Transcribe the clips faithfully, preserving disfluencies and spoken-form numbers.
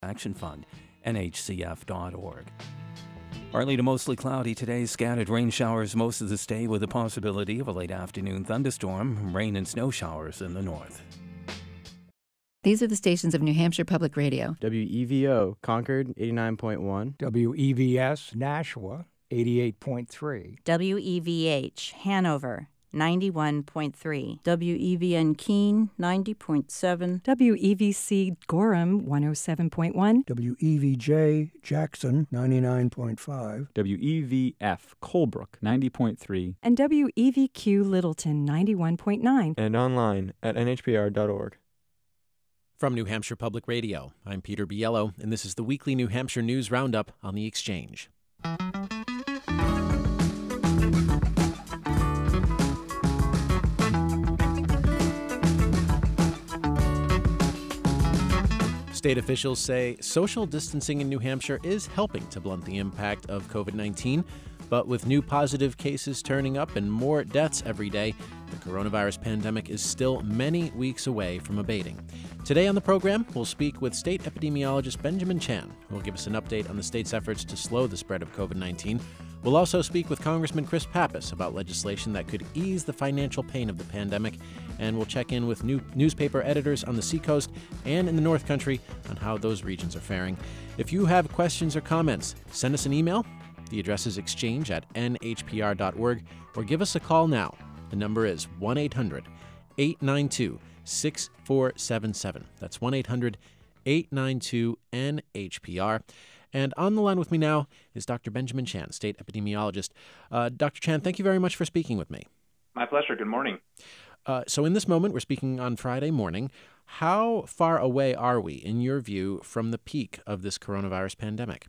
Action Fund, N H C F dot org. Partly to mostly cloudy today, scattered rain showers most of the day with the possibility of a late afternoon thunderstorm, rain and snow showers in the north. These are the stations of New Hampshire Public Radio. W E V O, Concord, eighty-nine point one. W E V S, Nashua, eighty-eight point three. W E V H, Hanover, ninety-one point three. W E V N Keene, ninety point seven. W E V C Gorham, one oh seven point one. W E V J Jackson, ninety-nine point five. W E V F Colebrook, ninety point three. And W E V Q Littleton, ninety-one point nine. And online at N H P R dot org. From New Hampshire Public Radio, I'm Peter Biello, and this is the weekly New Hampshire News Roundup on the Exchange. State officials say social distancing in New Hampshire is helping to blunt the impact of covid nineteen, but with new positive cases turning up and more deaths every day, the coronavirus pandemic is still many weeks away from abating. Today on the program, we'll speak with state epidemiologist Benjamin Chan, who will give us an update on the state's efforts to slow the spread of covid nineteen. We'll also speak with Congressman Chris Pappas about legislation that could ease the financial pain of the pandemic, and we'll check in with new newspaper editors on the Seacoast and in the North Country on how those regions are faring. If you have questions or comments, send us an email. The address is exchange at N H P R dot org, or give us a call now. The number is one eight hundred eight nine two six four seven seven. That's one eight hundred eight nine two N H P R. And on the line with me now is Doctor Benjamin Chan, state epidemiologist. Uh, Doctor Chan, thank you very much for speaking with me. My pleasure. Good morning. Uh, so in this moment, we're speaking on Friday morning. How far away are we, in your view, from the peak of this coronavirus pandemic?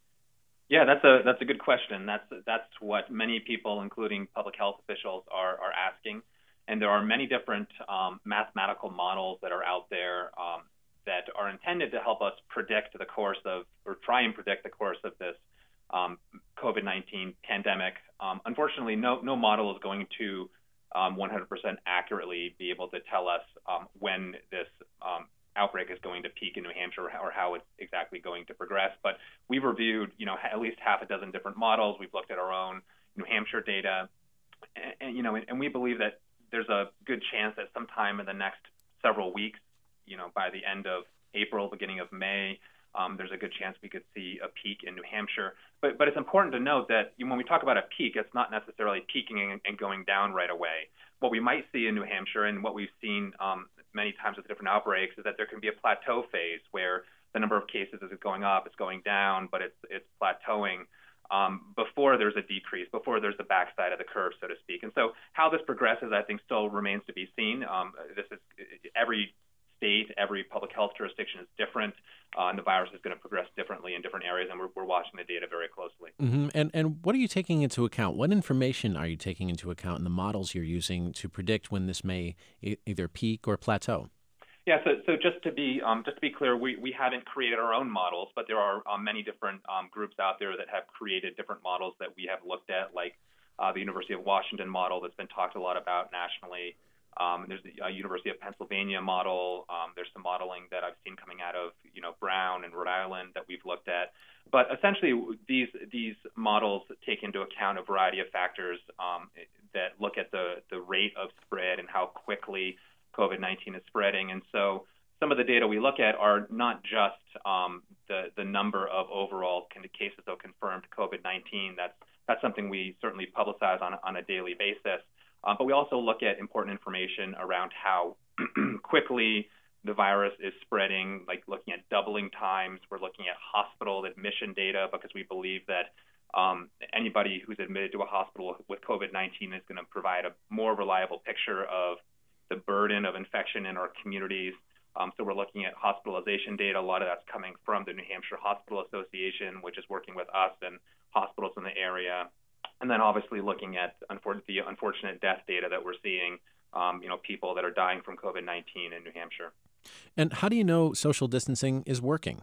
Yeah, that's a that's a good question. That's that's what many people, including public health officials, are are asking. And there are many different um, mathematical models that are out there um, that are intended to help us predict the course of, or try and predict the course of this um, covid nineteen pandemic. Um, unfortunately, no no model is going to um, one hundred percent accurately be able to tell us um, when this um, outbreak is going to peak in New Hampshire or how it's exactly going to progress. But we've reviewed, you know, at least half a dozen different models. We've looked at our own New Hampshire data, and, and you know, and, and we believe that there's a good chance that sometime in the next several weeks, you know, by the end of April, beginning of May, um, there's a good chance we could see a peak in New Hampshire. But but it's important to note that when we talk about a peak, it's not necessarily peaking and, and going down right away. What we might see in New Hampshire, and what we've seen um, many times with different outbreaks, is that there can be a plateau phase where the number of cases is going up, it's going down, but it's it's plateauing um, before there's a decrease, before there's the backside of the curve, so to speak. And so how this progresses, I think, still remains to be seen. Um, this is every state, every public health jurisdiction is different, uh, and the virus is going to progress differently in different areas, and we're, we're watching the data very closely. Mm-hmm. And and what are you taking into account? What information are you taking into account in the models you're using to predict when this may e- either peak or plateau? Yeah, so so just to be um, just to be clear, we, we haven't created our own models, but there are um, many different um, groups out there that have created different models that we have looked at, like uh, the University of Washington model that's been talked a lot about nationally. Um, there's the uh, University of Pennsylvania model. Um, there's some modeling that I've seen coming out of, you know, Brown and Rhode Island that we've looked at. But essentially, these these models take into account a variety of factors um, that look at the, the rate of spread and how quickly covid nineteen is spreading. And so some of the data we look at are not just um, the, the number of overall cases of confirmed covid nineteen. That's, that's something we certainly publicize on, on a daily basis. Uh, but we also look at important information around how quickly the virus is spreading, like looking at doubling times. We're looking at hospital admission data because we believe that um, anybody who's admitted to a hospital with covid nineteen is going to provide a more reliable picture of the burden of infection in our communities. Um, so we're looking at hospitalization data. A lot of that's coming from the New Hampshire Hospital Association, which is working with us and hospitals in the area. And then obviously looking at unfor- the unfortunate death data that we're seeing, um, you know, people that are dying from covid nineteen in New Hampshire. And how do you know social distancing is working?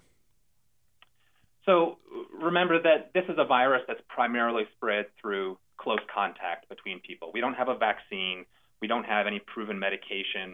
So remember that this is a virus that's primarily spread through close contact between people. We don't have a vaccine. We don't have any proven medication.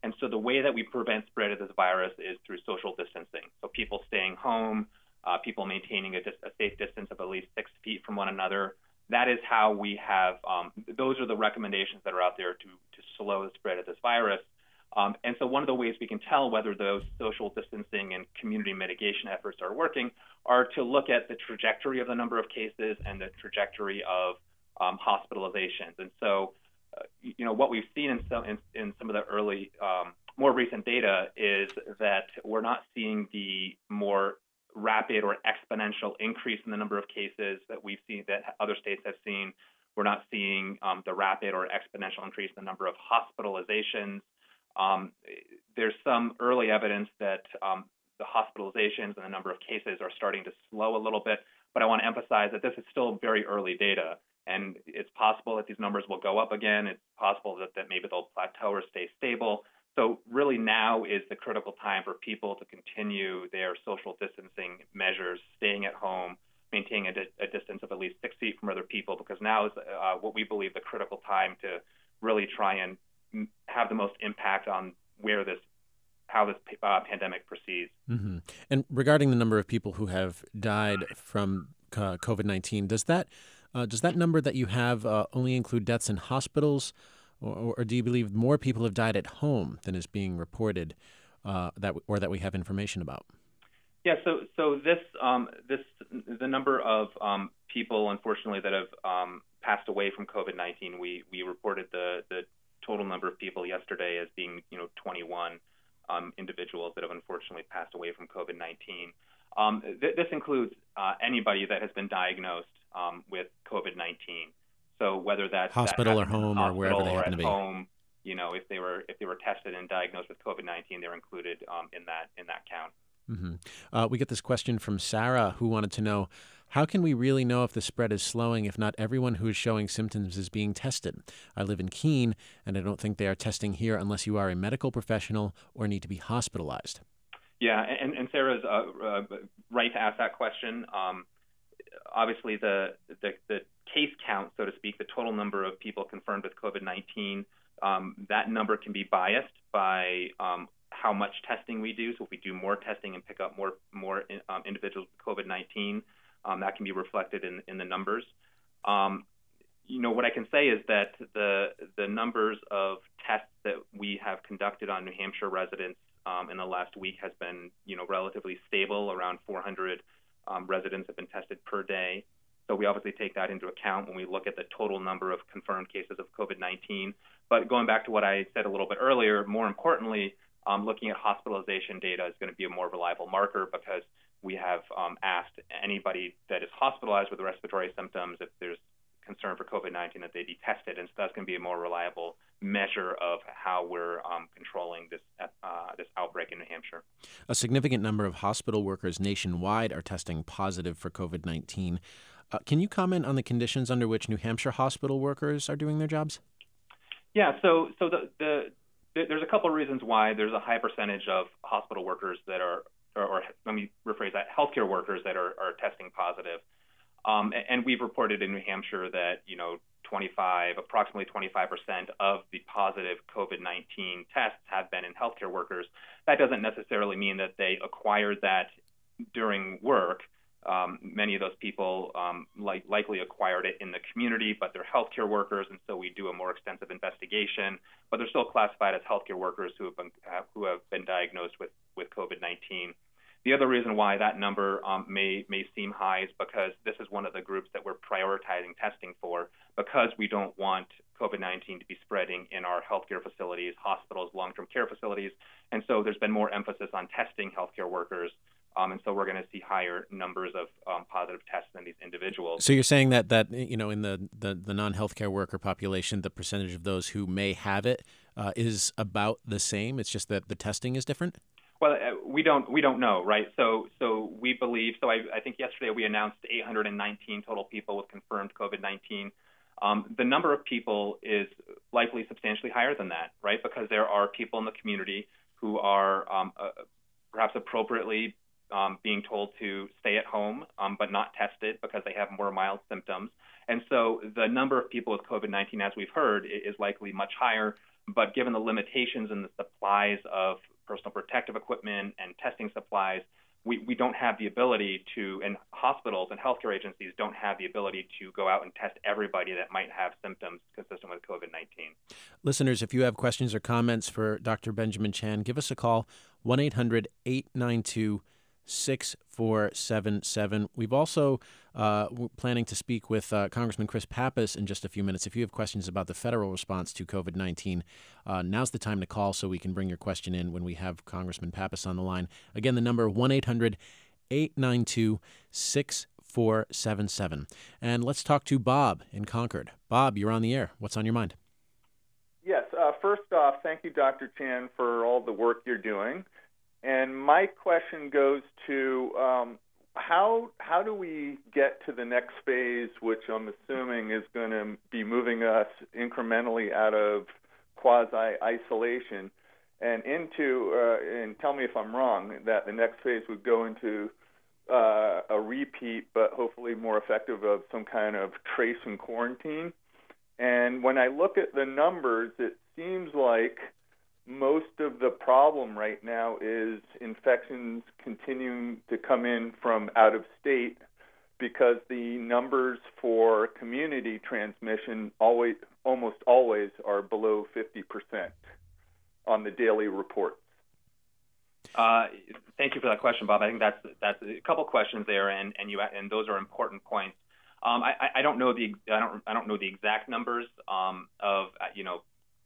And so the way that we prevent spread of this virus is through social distancing. So people staying home, uh, people maintaining a, dis- a safe distance of at least six feet from one another. That is how we have, um, those are the recommendations that are out there to, to slow the spread of this virus. Um, and so one of the ways we can tell whether those social distancing and community mitigation efforts are working are to look at the trajectory of the number of cases and the trajectory of um, hospitalizations. And so, uh, you know, what we've seen in some, in, in some of the early, um, more recent data is that we're not seeing the more rapid or exponential increase in the number of cases that we've seen, that other states have seen. We're not seeing um, the rapid or exponential increase in the number of hospitalizations. Um, there's some early evidence that um, the hospitalizations and the number of cases are starting to slow a little bit, but I want to emphasize that this is still very early data, and it's possible that these numbers will go up again. It's possible that, that maybe they'll plateau or stay stable. So really now is the critical time for people to continue their social distancing measures, staying at home, maintaining a, di- a distance of at least six feet from other people, because now is uh, what we believe the critical time to really try and have the most impact on where this, how this uh, pandemic proceeds. Mm-hmm. And regarding the number of people who have died from uh, COVID nineteen, does that uh, does that number that you have uh, only include deaths in hospitals, or, or do you believe more people have died at home than is being reported, uh, that or that we have information about? Yeah. So so this um, this the number of um, people, unfortunately, that have um, passed away from COVID nineteen. We we reported the the total number of people yesterday as being, you know, twenty-one um, individuals that have unfortunately passed away from COVID nineteen. Um, th- this includes uh, anybody that has been diagnosed um, with COVID nineteen. So whether that's hospital that or home or wherever they happen to be. Home, you know, if they were if they were tested and diagnosed with COVID nineteen, they're included um, in that in that count. Mm-hmm. Uh, we get this question from Sarah, who wanted to know, how can we really know if the spread is slowing if not everyone who is showing symptoms is being tested? I live in Keene, and I don't think they are testing here unless you are a medical professional or need to be hospitalized. Yeah, and, and Sarah's uh, uh, right to ask that question. Um, obviously, the, the the case count, so to speak, the total number of people confirmed with COVID nineteen, um, that number can be biased by um, how much testing we do. So if we do more testing and pick up more more um, individuals with COVID nineteen, um, that can be reflected in, in the numbers. Um, you know, what I can say is that the the numbers of tests that we have conducted on New Hampshire residents um, in the last week has been, you know, relatively stable. Around four hundred um, residents have been tested per day. So we obviously take that into account when we look at the total number of confirmed cases of COVID nineteen. But going back to what I said a little bit earlier, more importantly, Um, looking at hospitalization data is going to be a more reliable marker, because we have um, asked anybody that is hospitalized with respiratory symptoms, if there's concern for COVID nineteen, that they be tested. And so that's going to be a more reliable measure of how we're um, controlling this uh, this outbreak in New Hampshire. A significant number of hospital workers nationwide are testing positive for COVID nineteen. Uh, can you comment on the conditions under which New Hampshire hospital workers are doing their jobs? Yeah, so so the the there's a couple of reasons why there's a high percentage of hospital workers that are, or, or let me rephrase that, healthcare workers that are, are testing positive. Um, and we've reported in New Hampshire that, you know, twenty-five, approximately twenty-five percent of the positive COVID nineteen tests have been in healthcare workers. That doesn't necessarily mean that they acquired that during work. Um, many of those people um, like, likely acquired it in the community, but they're healthcare workers, and so we do a more extensive investigation. But they're still classified as healthcare workers who have been have, who have been diagnosed with, with COVID nineteen. The other reason why that number um, may may seem high is because this is one of the groups that we're prioritizing testing for, because we don't want COVID nineteen to be spreading in our healthcare facilities, hospitals, long-term care facilities, and so there's been more emphasis on testing healthcare workers. Um, and so we're going to see higher numbers of um, positive tests in these individuals. So you're saying that, that you know, in the, the, the non-healthcare worker population, the percentage of those who may have it uh, is about the same. It's just that the testing is different? Well, uh, we don't we don't know, right? So so we believe, so I, I think yesterday we announced eight hundred nineteen total people with confirmed COVID nineteen. Um, the number of people is likely substantially higher than that, right? Because there are people in the community who are um, uh, perhaps appropriately Um, being told to stay at home, um, but not tested because they have more mild symptoms. And so the number of people with COVID nineteen, as we've heard, is likely much higher. but given the limitations in the supplies of personal protective equipment and testing supplies, we, we don't have the ability to, and hospitals and healthcare agencies don't have the ability to go out and test everybody that might have symptoms consistent with COVID nineteen. Listeners, if you have questions or comments for Doctor Benjamin Chan, give us a call, one eight hundred eight nine two six four seven seven. We've also uh, we're planning to speak with uh, Congressman Chris Pappas in just a few minutes. If you have questions about the federal response to COVID nineteen, uh, now's the time to call so we can bring your question in when we have Congressman Pappas on the line. Again, the number one eight hundred eight nine two six four seven seven. And let's talk to Bob in Concord. Bob, you're on the air. What's on your mind? Yes. Uh, first off, thank you, Doctor Chan, for all the work you're doing. And my question goes to um, how how do we get to the next phase, which I'm assuming is going to be moving us incrementally out of quasi-isolation and into, uh, and tell me if I'm wrong, that the next phase would go into uh, a repeat, but hopefully more effective, of some kind of trace and quarantine. And when I look at the numbers, it seems like most of the problem right now is infections continuing to come in from out of state, because the numbers for community transmission always, almost always are below fifty percent on the daily reports. Uh, thank you for that question, Bob. I think that's that's a couple questions there, and and you and those are important points. Um, I, I don't know the I don't I don't know the exact numbers um, of you know.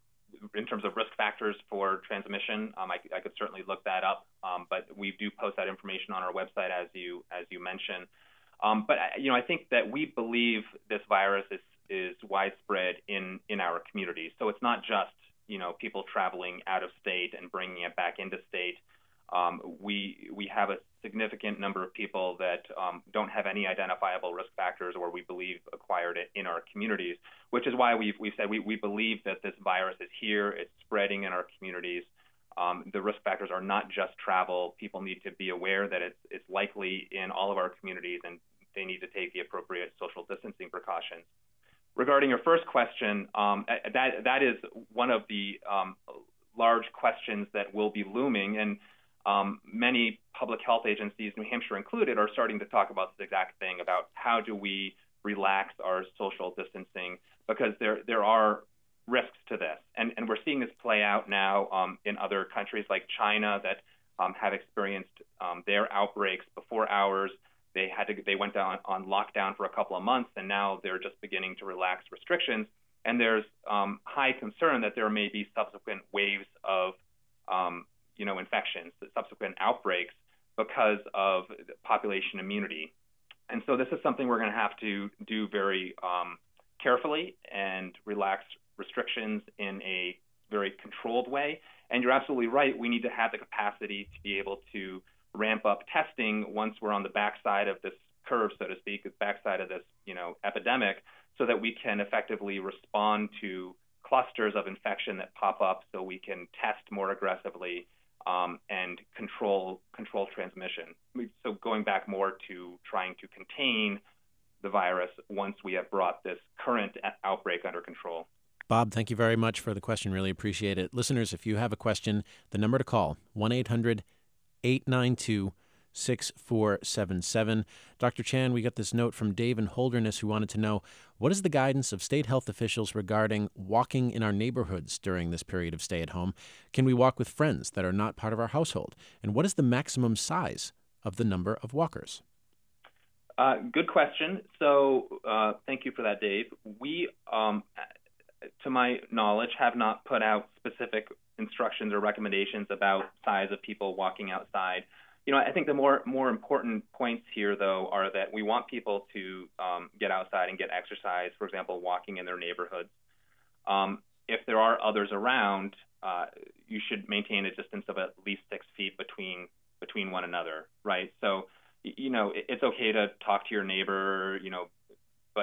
in terms of risk factors for transmission. um, I, I could certainly look that up, um, but we do post that information on our website, as you as you mentioned. Um, but you know, I think that we believe this virus is is widespread in in our communities. So it's not just you know people traveling out of state and bringing it back into state. Um, we we have a significant number of people that um, don't have any identifiable risk factors, or we believe acquired it in our communities, which is why we've we've said we, we believe that this virus is here, it's spreading in our communities. Um, the risk factors are not just travel. People need to be aware that it's it's likely in all of our communities, and they need to take the appropriate social distancing precautions. Regarding your first question, um, that that is one of the um, large questions that will be looming, and Um, many public health agencies, New Hampshire included, are starting to talk about this exact thing, about how do we relax our social distancing, because there there are risks to this. And, and we're seeing this play out now um, in other countries like China that um, have experienced um, their outbreaks before ours. They had to they went down on lockdown for a couple of months, and now they're just beginning to relax restrictions. And there's um, high concern that there may be subsequent waves of um, you know, infections, subsequent outbreaks, because of population immunity. And so this is something we're going to have to do very um, carefully and relax restrictions in a very controlled way. And you're absolutely right. We need to have the capacity to be able to ramp up testing once we're on the backside of this curve, so to speak, the backside of this, you know, epidemic, so that we can effectively respond to clusters of infection that pop up, so we can test more aggressively Um, and control control transmission. So going back more to trying to contain the virus once we have brought this current outbreak under control. Bob, thank you very much for the question. Really appreciate it. Listeners, if you have a question, the number to call, one eight hundred eight nine two six four seven seven. Doctor Chan, we got this note from Dave in Holderness, who wanted to know, what is the guidance of state health officials regarding walking in our neighborhoods during this period of stay-at-home? Can we walk with friends that are not part of our household? And what is the maximum size of the number of walkers? Uh, good question. So uh, thank you for that, Dave. We, um, to my knowledge, have not put out specific instructions or recommendations about size of people walking outside. You know, I think the more more important points here, though, are that we want people to um, get outside and get exercise, for example, walking in their neighborhoods. Um, if there are others around, uh, you should maintain a distance of at least six feet between between one another, right? So, you know, it's okay to talk to your neighbor, you know, but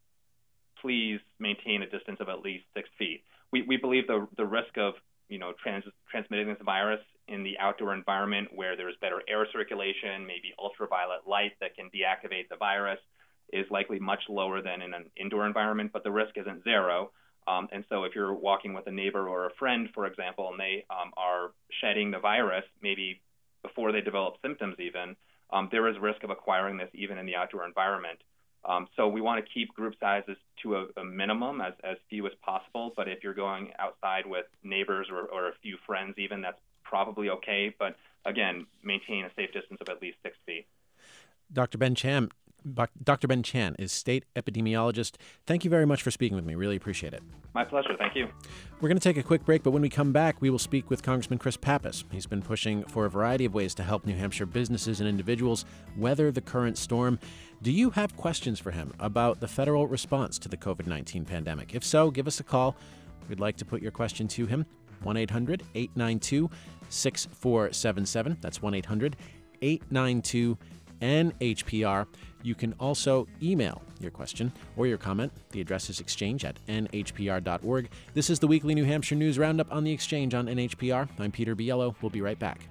please maintain a distance of at least six feet. We we believe the the risk of you know trans, transmitting this virus in the outdoor environment, where there's better air circulation, maybe ultraviolet light that can deactivate the virus, is likely much lower than in an indoor environment, but the risk isn't zero. Um, and so if you're walking with a neighbor or a friend, for example, and they um, are shedding the virus, maybe before they develop symptoms even, um, there is risk of acquiring this even in the outdoor environment. Um, so we want to keep group sizes to a, a minimum, as, as few as possible. But if you're going outside with neighbors or, or a few friends even, that's probably okay. But again, maintain a safe distance of at least six feet. Doctor Ben Chan, Doctor Ben Chan is state epidemiologist. Thank you very much for speaking with me. Really appreciate it. My pleasure. Thank you. We're going to take a quick break, but when we come back, we will speak with Congressman Chris Pappas. He's been pushing for a variety of ways to help New Hampshire businesses and individuals weather the current storm. Do you have questions for him about the federal response to the covid nineteen pandemic? If so, give us a call. We'd like to put your question to him. one eight hundred eight nine two six four seven seven. That's one eight hundred eight nine two N H P R. You can also email your question or your comment. The address is exchange at N H P R dot org. This is the weekly New Hampshire News Roundup on the Exchange on N H P R. I'm Peter Biello. We'll be right back.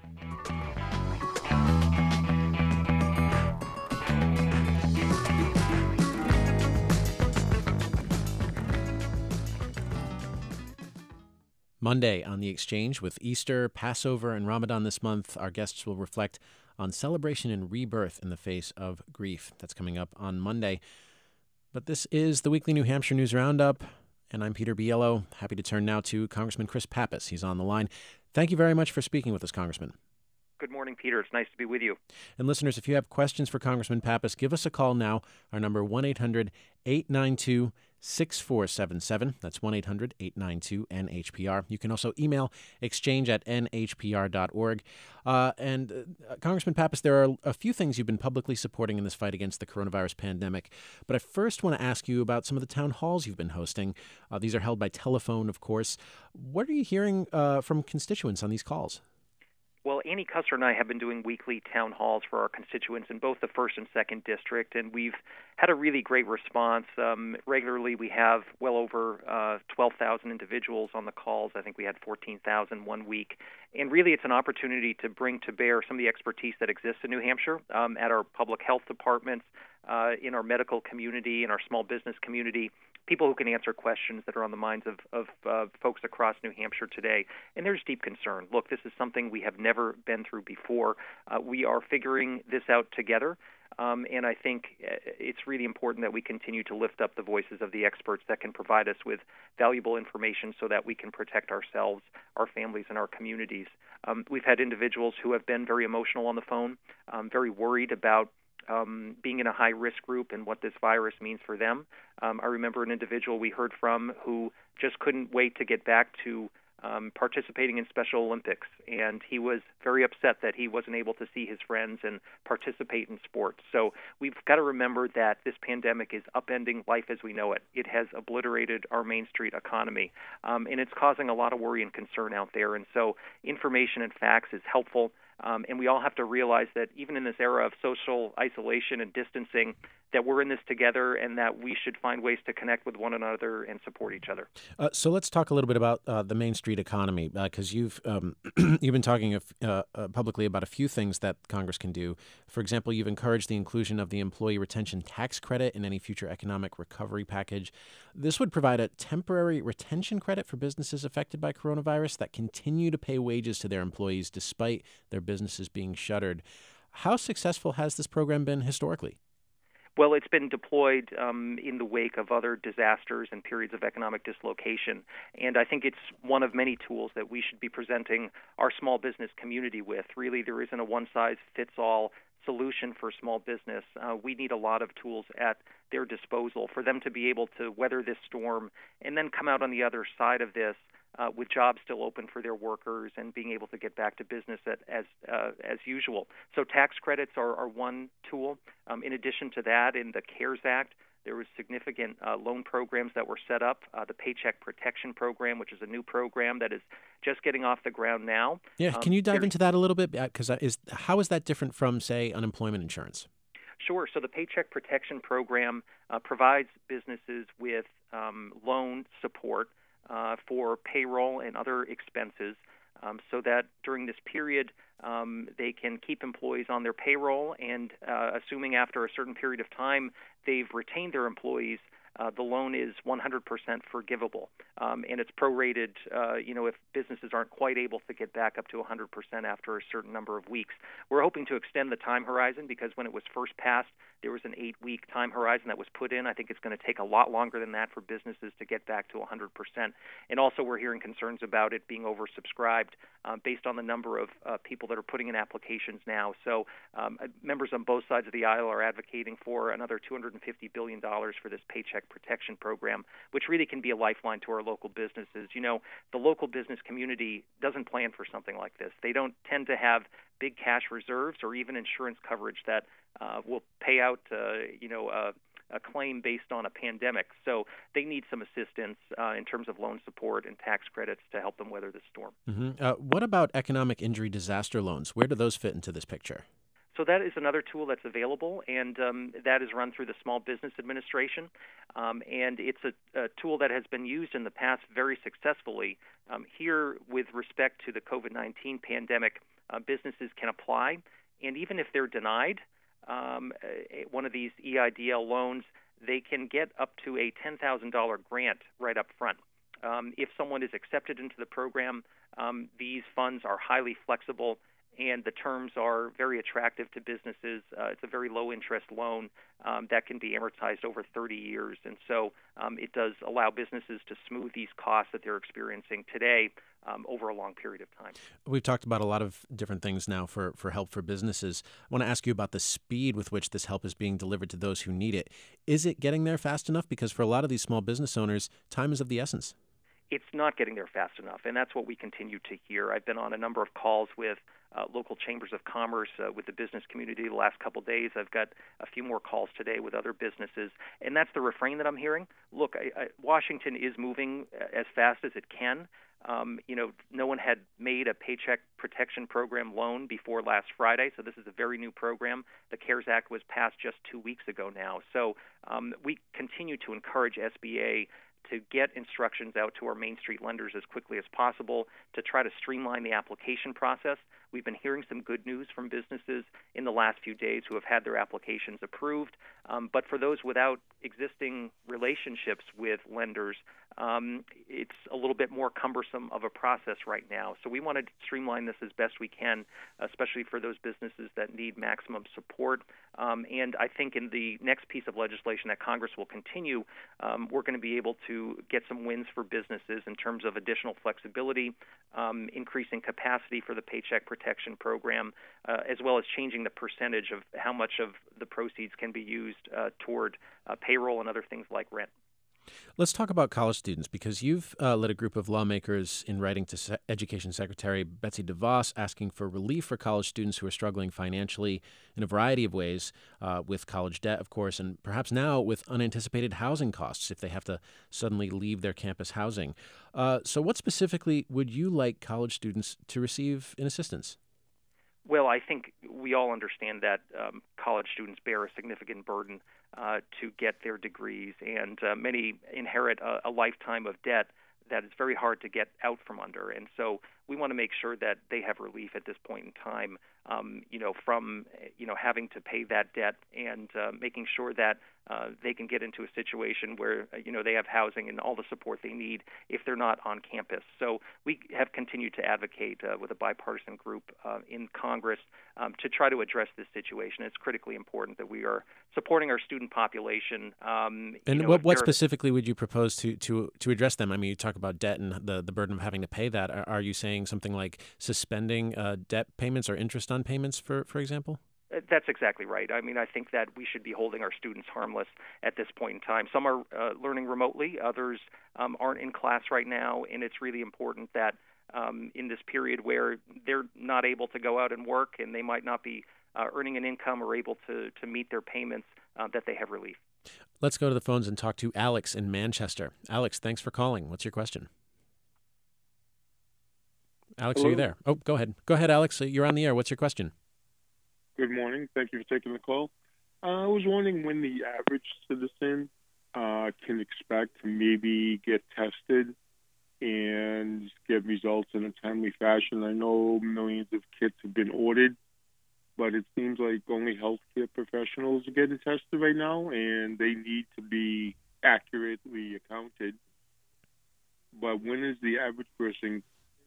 Monday on the Exchange. With Easter, Passover, and Ramadan this month, our guests will reflect on celebration and rebirth in the face of grief. That's coming up on Monday. But this is the weekly New Hampshire News Roundup, and I'm Peter Biello. Happy to turn now to Congressman Chris Pappas. He's on the line. Thank you very much for speaking with us, Congressman. Good morning, Peter. It's nice to be with you. And listeners, if you have questions for Congressman Pappas, give us a call now. Our number, one eight hundred eight nine two six four seven seven. That's one eight hundred eight nine two N H P R. You can also email exchange at N H P R dot org. Uh, and uh, Congressman Pappas, there are a few things you've been publicly supporting in this fight against the coronavirus pandemic. But I first want to ask you about some of the town halls you've been hosting. Uh, these are held by telephone, of course. What are you hearing uh, from constituents on these calls? Well, Annie Cusser and I have been doing weekly town halls for our constituents in both the first and second district, and we've had a really great response. Um, regularly, we have well over uh, twelve thousand individuals on the calls. I think we had fourteen thousand one week. And really, it's an opportunity to bring to bear some of the expertise that exists in New Hampshire um, at our public health departments, uh, in our medical community, in our small business community, people who can answer questions that are on the minds of, of uh, folks across New Hampshire today. And there's deep concern. Look, this is something we have never been through before. Uh, we are figuring this out together. Um, and I think it's really important that we continue to lift up the voices of the experts that can provide us with valuable information so that we can protect ourselves, our families, and our communities. Um, we've had individuals who have been very emotional on the phone, um, very worried about Um, being in a high-risk group and what this virus means for them. Um, I remember an individual we heard from who just couldn't wait to get back to um, participating in Special Olympics, and he was very upset that he wasn't able to see his friends and participate in sports. So we've got to remember that this pandemic is upending life as we know it. It has obliterated our Main Street economy, um, and it's causing a lot of worry and concern out there. And so information and facts is helpful. Um, and we all have to realize that even in this era of social isolation and distancing, that we're in this together and that we should find ways to connect with one another and support each other. Uh, so let's talk a little bit about uh, the Main Street economy, because uh, you've um, you've been talking of, uh, uh, publicly about a few things that Congress can do. For example, you've encouraged the inclusion of the employee retention tax credit in any future economic recovery package. This would provide a temporary retention credit for businesses affected by coronavirus that continue to pay wages to their employees despite their businesses being shuttered. How successful has this program been historically? Well, it's been deployed um, in the wake of other disasters and periods of economic dislocation. And I think it's one of many tools that we should be presenting our small business community with. Really, there isn't a one-size-fits-all solution for small business. Uh, we need a lot of tools at their disposal for them to be able to weather this storm and then come out on the other side of this Uh, with jobs still open for their workers and being able to get back to business at, as uh, as usual. So tax credits are, are one tool. Um, in addition to that, in the CARES Act, there was significant uh, loan programs that were set up. Uh, the Paycheck Protection Program, which is a new program that is just getting off the ground now. Yeah, um, can you dive into that a little bit? Because is how is that different from, say, unemployment insurance? Sure. So the Paycheck Protection Program uh, provides businesses with um, loan support Uh, for payroll and other expenses, um, so that during this period um, they can keep employees on their payroll, and uh, assuming after a certain period of time they've retained their employees, uh, the loan is one hundred percent forgivable, um, and it's prorated. Uh, you know, if businesses aren't quite able to get back up to one hundred percent after a certain number of weeks, we're hoping to extend the time horizon because when it was first passed, there was an eight-week time horizon that was put in. I think it's going to take a lot longer than that for businesses to get back to one hundred percent. And also, we're hearing concerns about it being oversubscribed uh, based on the number of uh, people that are putting in applications now. So, um, members on both sides of the aisle are advocating for another two hundred fifty billion dollars for this Paycheck Protection Program, which really can be a lifeline to our local businesses. You know, the local business community doesn't plan for something like this. They don't tend to have big cash reserves or even insurance coverage that uh, will pay out, uh, you know, uh, a claim based on a pandemic. So they need some assistance uh, in terms of loan support and tax credits to help them weather the storm. Mm-hmm. Uh, what about economic injury disaster loans? Where do those fit into this picture? So that is another tool that's available, and um, that is run through the Small Business Administration. Um, and it's a, a tool that has been used in the past very successfully. Um, here, with respect to the COVID nineteen pandemic, uh, businesses can apply, and even if they're denied um, one of these E I D L loans, they can get up to a ten thousand dollars grant right up front. Um, if someone is accepted into the program, um, these funds are highly flexible, and the terms are very attractive to businesses. Uh, it's a very low-interest loan um, that can be amortized over thirty years, and so um, it does allow businesses to smooth these costs that they're experiencing today um, over a long period of time. We've talked about a lot of different things now for, for help for businesses. I want to ask you about the speed with which this help is being delivered to those who need it. Is it getting there fast enough? Because for a lot of these small business owners, time is of the essence. It's not getting there fast enough, and that's what we continue to hear. I've been on a number of calls with uh, local chambers of commerce, uh, with the business community the last couple of days. I've got a few more calls today with other businesses, and that's the refrain that I'm hearing. Look, I, I, Washington is moving as fast as it can. Um, you know, no one had made a Paycheck Protection Program loan before last Friday, so this is a very new program. The CARES Act was passed just two weeks ago now. So um, we continue to encourage S B A to get instructions out to our Main Street lenders as quickly as possible to try to streamline the application process. We've been hearing some good news from businesses in the last few days who have had their applications approved. Um, but for those without existing relationships with lenders, um, it's a little bit more cumbersome of a process right now. So we want to streamline this as best we can, especially for those businesses that need maximum support. Um, and I think in the next piece of legislation that Congress will continue, um, we're going to be able to get some wins for businesses in terms of additional flexibility, um, increasing capacity for the Paycheck Protection Program, uh, as well as changing the percentage of how much of the proceeds can be used uh, toward uh, payroll and other things like rent. Let's talk about college students, because you've uh, led a group of lawmakers in writing to Se- Education Secretary Betsy DeVos asking for relief for college students who are struggling financially in a variety of ways, uh, with college debt, of course, and perhaps now with unanticipated housing costs if they have to suddenly leave their campus housing. Uh, so what specifically would you like college students to receive in assistance? Well, I think we all understand that um, college students bear a significant burden uh, to get their degrees, and uh, many inherit a, a lifetime of debt that is very hard to get out from under. And so we want to make sure that they have relief at this point in time, um, you know, from, you know, having to pay that debt and uh, making sure that uh, they can get into a situation where, uh, you know, they have housing and all the support they need if they're not on campus. So we have continued to advocate uh, with a bipartisan group uh, in Congress um, to try to address this situation. It's critically important that we are supporting our student population. Um, and you know, what, what there- specifically would you propose to, to, to address them? I mean, you talk about debt and the, the burden of having to pay that. Are, are you saying something like suspending uh, debt payments or interest on payments, for, for example? That's exactly right. I mean, I think that we should be holding our students harmless at this point in time. Some are uh, learning remotely, others um, aren't in class right now, and it's really important that um, in this period where they're not able to go out and work and they might not be uh, earning an income or able to, to meet their payments, uh, that they have relief. Let's go to the phones and talk to Alex in Manchester. Alex, thanks for calling. What's your question? Alex, Hello? Are you there? Oh, go ahead. Go ahead, Alex. You're on the air. What's your question? Good morning. Thank you for taking the call. Uh, I was wondering when the average citizen uh, can expect to maybe get tested and get results in a timely fashion. I know millions of kits have been ordered, but it seems like only healthcare professionals are getting tested right now, and they need to be accurately accounted. But when is the average person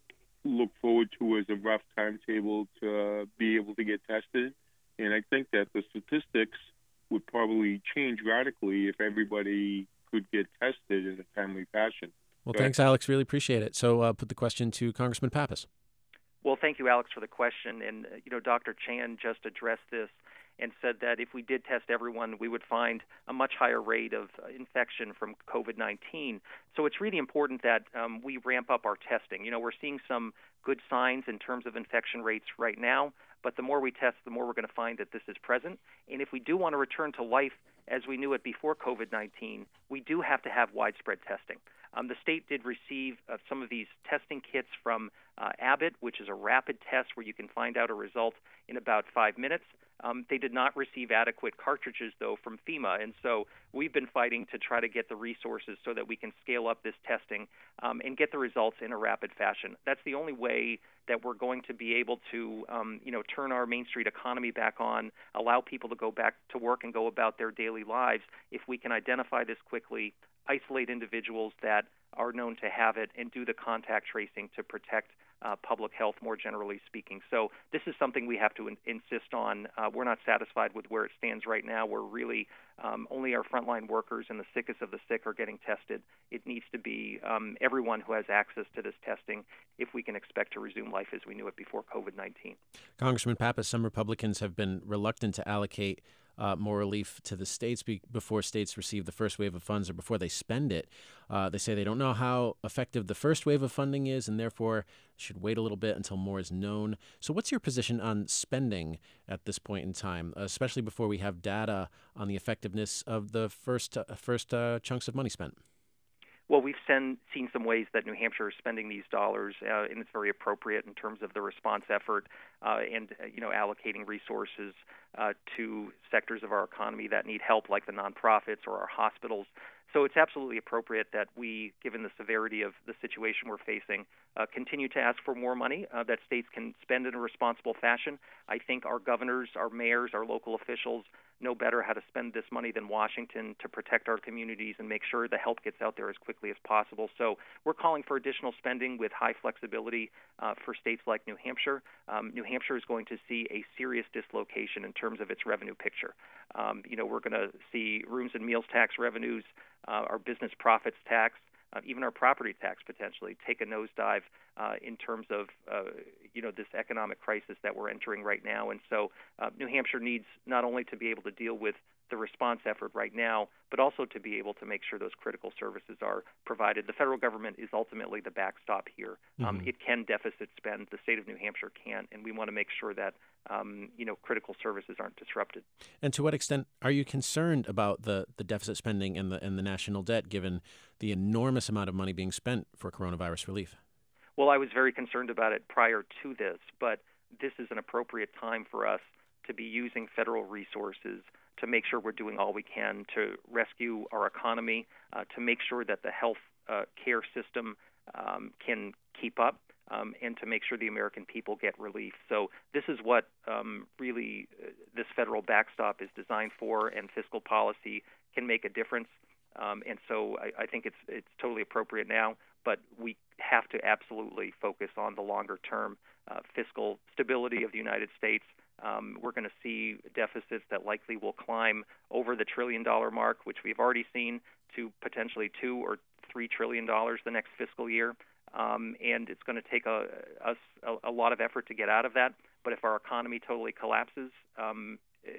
look forward to as a rough timetable to be able to get tested? And I think that the statistics would probably change radically if everybody could get tested in a timely fashion. Well, Go thanks, ahead. Alex. Really appreciate it. So uh, put the question to Congressman Pappas. Well, thank you, Alex, for the question. And, uh, you know, Doctor Chan just addressed this and said that if we did test everyone, we would find a much higher rate of uh, infection from COVID nineteen. So it's really important that um, we ramp up our testing. You know, we're seeing some good signs in terms of infection rates right now, but the more we test, the more we're going to find that this is present. And if we do want to return to life as we knew it before COVID nineteen, we do have to have widespread testing. Um, the state did receive uh, some of these testing kits from uh, Abbott, which is a rapid test where you can find out a result in about five minutes. Um, they did not receive adequate cartridges, though, from FEMA, and so we've been fighting to try to get the resources so that we can scale up this testing um, and get the results in a rapid fashion. That's the only way that we're going to be able to, um, you know, turn our Main Street economy back on, allow people to go back to work and go about their daily lives, if we can identify this quickly, isolate individuals that are known to have it, and do the contact tracing to protect uh, public health more generally speaking. So this is something we have to in- insist on. Uh, we're not satisfied with where it stands right now. We're really um, only our frontline workers and the sickest of the sick are getting tested. It needs to be um, everyone who has access to this testing if we can expect to resume life as we knew it before COVID nineteen. Congressman Pappas, some Republicans have been reluctant to allocate Uh, more relief to the states be- before states receive the first wave of funds or before they spend it. Uh, they say they don't know how effective the first wave of funding is and therefore should wait a little bit until more is known. So what's your position on spending at this point in time, especially before we have data on the effectiveness of the first, uh, first uh, chunks of money spent? Well, we've sen- seen some ways that New Hampshire is spending these dollars, uh, and it's very appropriate in terms of the response effort uh, and, uh, you know, allocating resources uh, to sectors of our economy that need help, like the nonprofits or our hospitals. So it's absolutely appropriate that we, given the severity of the situation we're facing, uh, continue to ask for more money uh, that states can spend in a responsible fashion. I think our governors, our mayors, our local officials know better how to spend this money than Washington to protect our communities and make sure the help gets out there as quickly as possible. So we're calling for additional spending with high flexibility uh, for states like New Hampshire. Um, New Hampshire is going to see a serious dislocation in terms of its revenue picture. Um, you know, we're going to see rooms and meals tax revenues, uh, our business profits tax, uh, even our property tax potentially take a nosedive uh, in terms of, uh, you know, this economic crisis that we're entering right now. And so uh, New Hampshire needs not only to be able to deal with the response effort right now, but also to be able to make sure those critical services are provided. The federal government is ultimately the backstop here. Mm-hmm. Um, it can deficit spend. The state of New Hampshire can't, and we want to make sure that um, you know critical services aren't disrupted. And to what extent are you concerned about the, the deficit spending and the and the national debt, given the enormous amount of money being spent for coronavirus relief? Well, I was very concerned about it prior to this, but this is an appropriate time for us to be using federal resources to make sure we're doing all we can to rescue our economy, uh, to make sure that the health uh, care system um, can keep up, um, and to make sure the American people get relief. So this is what um, really uh, this federal backstop is designed for, and fiscal policy can make a difference. Um, and so I, I think it's it's totally appropriate now, but we have to absolutely focus on the longer-term uh, fiscal stability of the United States. Um, we're going to see deficits that likely will climb over the trillion-dollar mark, which we've already seen, to potentially two or three trillion dollars the next fiscal year. Um, and it's going to take a, us a, a lot of effort to get out of that. But if our economy totally collapses, um,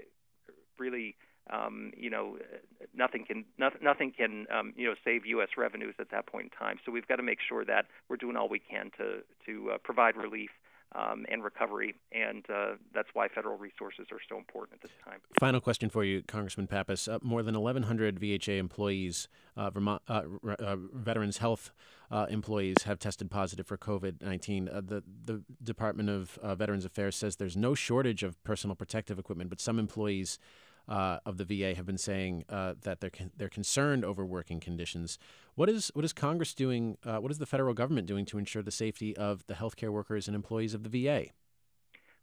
really, um, you know, nothing can no, nothing can um, you know save U S revenues at that point in time. So we've got to make sure that we're doing all we can to to uh, provide relief Um, and recovery, and uh, that's why federal resources are so important at this time. Final question for you, Congressman Pappas. Uh, more than eleven hundred V H A employees, uh, Vermont, uh, uh, Veterans Health uh, employees have tested positive for COVID nineteen. Uh, the, the Department of uh, Veterans Affairs says there's no shortage of personal protective equipment, but some employees uh, of the V A have been saying uh, that they're con- they're concerned over working conditions. What is what is Congress doing? Uh, what is the federal government doing to ensure the safety of the healthcare workers and employees of the V A?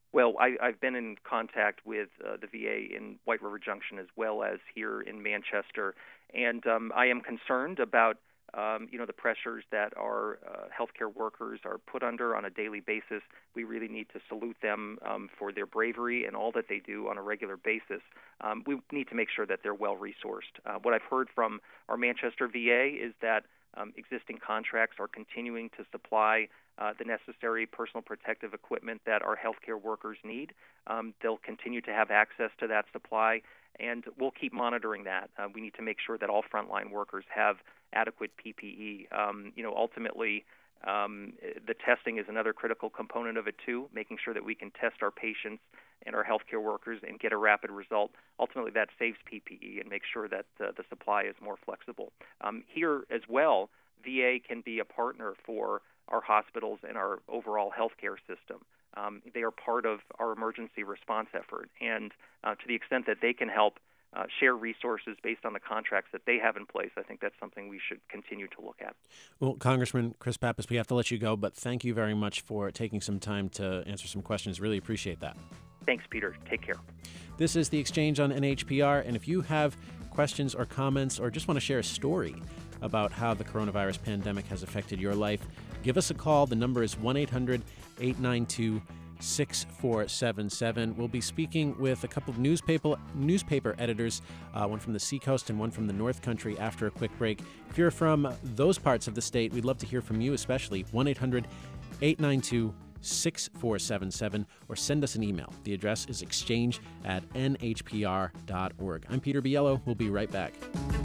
Well, I, I've been in contact with uh, the V A in White River Junction as well as here in Manchester, and um, I am concerned about um, you know the pressures that our uh, healthcare workers are put under on a daily basis. We really need to salute them um, for their bravery and all that they do on a regular basis. Um, we need to make sure that they're well resourced. Uh, what I've heard from our Manchester V A is that um, existing contracts are continuing to supply Uh, the necessary personal protective equipment that our healthcare workers need. Um, they'll continue to have access to that supply, and we'll keep monitoring that. Uh, we need to make sure that all frontline workers have adequate P P E. Um, you know, ultimately, um, the testing is another critical component of it too, making sure that we can test our patients and our healthcare workers and get a rapid result. Ultimately, that saves P P E and makes sure that uh, the supply is more flexible. Um, here as well, V A can be a partner for our hospitals and our overall healthcare system. Um, they are part of our emergency response effort, and uh, to the extent that they can help uh, share resources based on the contracts that they have in place, I think that's something we should continue to look at. Well, Congressman Chris Pappas, we have to let you go, but thank you very much for taking some time to answer some questions. Really appreciate that. Thanks, Peter. Take care. This is The Exchange on N H P R, and if you have questions or comments or just want to share a story about how the coronavirus pandemic has affected your life, give us a call. The number is one eight hundred eight nine two six four seven seven. We'll be speaking with a couple of newspaper newspaper editors, uh, one from the Seacoast and one from the North Country, after a quick break. If you're from those parts of the state, we'd love to hear from you, especially one eight hundred eight nine two six four seven seven, or send us an email. The address is exchange at n h p r dot org. I'm Peter Biello. We'll be right back.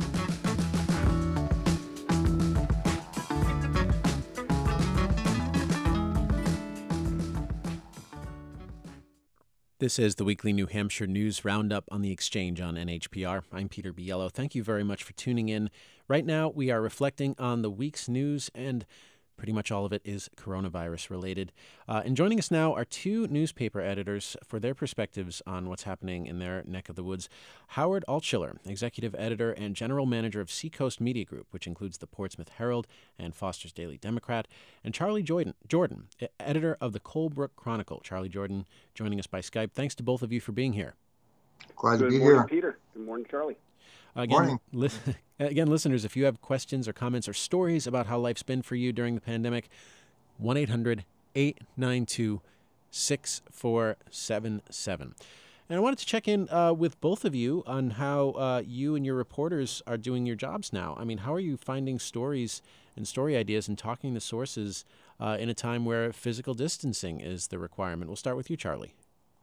This is the weekly New Hampshire News Roundup on the Exchange on N H P R. I'm Peter Biello. Thank you very much for tuning in. Right now, we are reflecting on the week's news, and pretty much all of it is coronavirus related. Uh, and joining us now are two newspaper editors for their perspectives on what's happening in their neck of the woods. Howard Altschuler, executive editor and general manager of Seacoast Media Group, which includes the Portsmouth Herald and Foster's Daily Democrat, and Charlie Jordan, Jordan, editor of the Colebrook Chronicle. Charlie Jordan joining us by Skype. Thanks to both of you for being here. Glad to Good be morning, here. Peter. Good morning, Charlie. Again, li- again, listeners, if you have questions or comments or stories about how life's been for you during the pandemic, one eight hundred eight nine two six four seven seven. And I wanted to check in uh, with both of you on how uh, you and your reporters are doing your jobs now. I mean, how are you finding stories and story ideas and talking to sources uh, in a time where physical distancing is the requirement? We'll start with you, Charlie.